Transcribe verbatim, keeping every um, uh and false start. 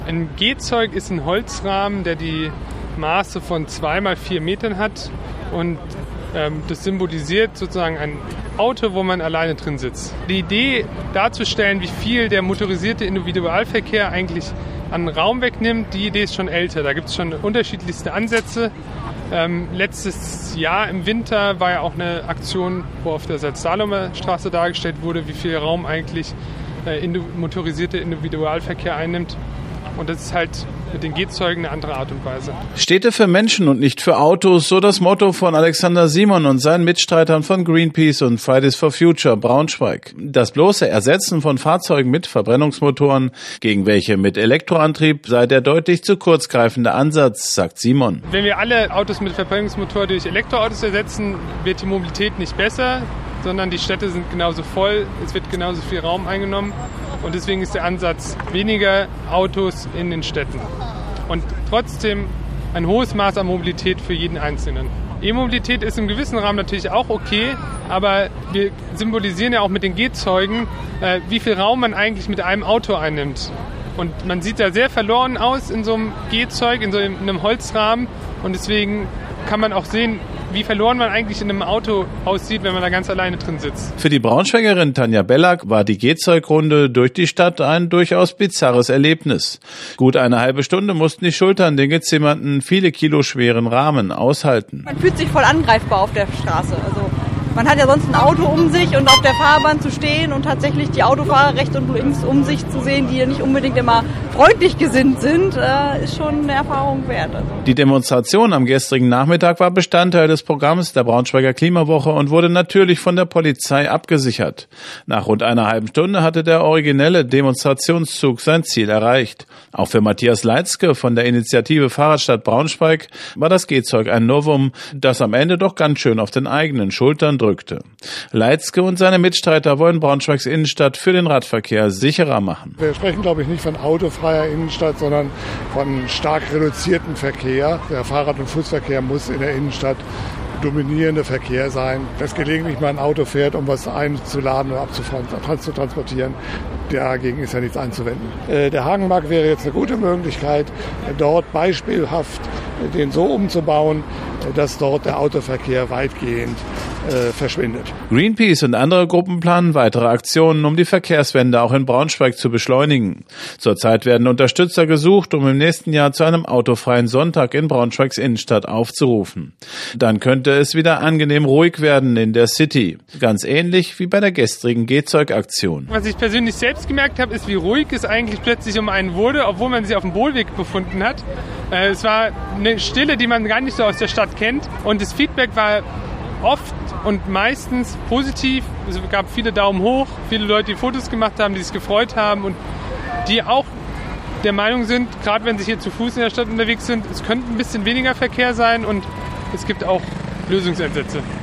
Ein Gehzeug ist ein Holzrahmen, der die Maße von zwei mal vier Metern hat und ähm, das symbolisiert sozusagen ein Auto, wo man alleine drin sitzt. Die Idee darzustellen, wie viel der motorisierte Individualverkehr eigentlich an Raum wegnimmt, die Idee ist schon älter. Da gibt es schon unterschiedlichste Ansätze. Ähm, letztes Jahr im Winter war ja auch eine Aktion, wo auf der Salzsalomer Straße dargestellt wurde, wie viel Raum eigentlich äh, indu- motorisierte Individualverkehr einnimmt. Und das ist halt mit den Gehzeugen eine andere Art und Weise. Städte für Menschen und nicht für Autos, so das Motto von Alexander Simon und seinen Mitstreitern von Greenpeace und Fridays for Future Braunschweig. Das bloße Ersetzen von Fahrzeugen mit Verbrennungsmotoren gegen welche mit Elektroantrieb sei der deutlich zu kurz greifende Ansatz, sagt Simon. Wenn wir alle Autos mit Verbrennungsmotor durch Elektroautos ersetzen, wird die Mobilität nicht besser, sondern die Städte sind genauso voll, es wird genauso viel Raum eingenommen. Und deswegen ist der Ansatz weniger Autos in den Städten. Und trotzdem ein hohes Maß an Mobilität für jeden Einzelnen. E-Mobilität ist im gewissen Rahmen natürlich auch okay, aber wir symbolisieren ja auch mit den Gehzeugen, äh, wie viel Raum man eigentlich mit einem Auto einnimmt. Und man sieht da sehr verloren aus in so einem Gehzeug, in so einem Holzrahmen. Und deswegen kann man auch sehen, wie verloren man eigentlich in einem Auto aussieht, wenn man da ganz alleine drin sitzt. Für die Braunschweigerin Tanja Bellack war die Gehzeugrunde durch die Stadt ein durchaus bizarres Erlebnis. Gut eine halbe Stunde mussten die Schultern den gezimmerten, viele Kilo schweren Rahmen aushalten. Man fühlt sich voll angreifbar auf der Straße. Also man hat ja sonst ein Auto um sich und auf der Fahrbahn zu stehen und tatsächlich die Autofahrer rechts und links um sich zu sehen, die ja nicht unbedingt immer freundlich gesinnt sind, äh, ist schon eine Erfahrung wert. Also. Die Demonstration am gestrigen Nachmittag war Bestandteil des Programms der Braunschweiger Klimawoche und wurde natürlich von der Polizei abgesichert. Nach rund einer halben Stunde hatte der originelle Demonstrationszug sein Ziel erreicht. Auch für Matthias Leitzke von der Initiative Fahrradstadt Braunschweig war das Gehzeug ein Novum, das am Ende doch ganz schön auf den eigenen Schultern drückte. Leitzke und seine Mitstreiter wollen Braunschweigs Innenstadt für den Radverkehr sicherer machen. Wir sprechen, glaube ich, nicht von autofreier Innenstadt, sondern von stark reduziertem Verkehr. Der Fahrrad- und Fußverkehr muss in der Innenstadt dominierender Verkehr sein. Dass gelegentlich mal ein Auto fährt, um was einzuladen oder abzufahren, zu transportieren, dagegen ist ja nichts einzuwenden. Der Hagenmarkt wäre jetzt eine gute Möglichkeit, dort beispielhaft den so umzubauen, dass dort der Autoverkehr weitgehend äh, verschwindet. Greenpeace und andere Gruppen planen weitere Aktionen, um die Verkehrswende auch in Braunschweig zu beschleunigen. Zurzeit werden Unterstützer gesucht, um im nächsten Jahr zu einem autofreien Sonntag in Braunschweigs Innenstadt aufzurufen. Dann könnte es wieder angenehm ruhig werden in der City. Ganz ähnlich wie bei der gestrigen Gehzeugaktion. Was ich persönlich selbst gemerkt habe, ist, wie ruhig es eigentlich plötzlich um einen wurde, obwohl man sich auf dem Bohlweg befunden hat. Äh, es war eine Stille, die man gar nicht so aus der Stadt kennt. Und das Feedback war oft und meistens positiv. Es gab viele Daumen hoch, viele Leute, die Fotos gemacht haben, die sich gefreut haben und die auch der Meinung sind, gerade wenn sie hier zu Fuß in der Stadt unterwegs sind, es könnte ein bisschen weniger Verkehr sein und es gibt auch Lösungsansätze.